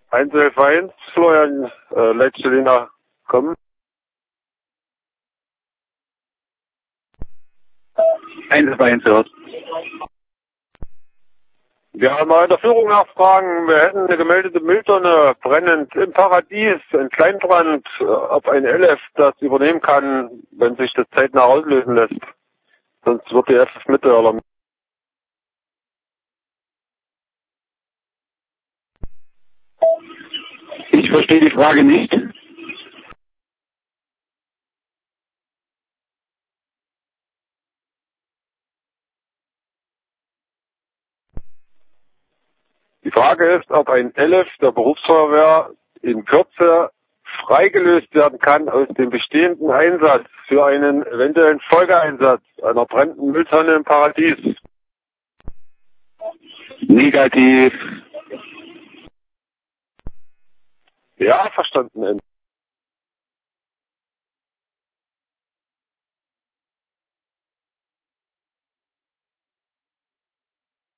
111, Florian, Leitstellina, kommen. 111 hört. Ja, mal in der Führung nachfragen. Wir hätten eine gemeldete Mülltonne brennend im Paradies, ein Kleinbrand, ob ein LF das übernehmen kann, wenn sich das zeitnah auslösen lässt. Sonst wird die FF Mitte alarmiert. Ich verstehe die Frage nicht. Die Frage ist, ob ein LF der Berufsfeuerwehr in Kürze freigelöst werden kann aus dem bestehenden Einsatz für einen eventuellen Folgeeinsatz einer brennenden Mülltonne im Paradies. Negativ. Ja, verstanden.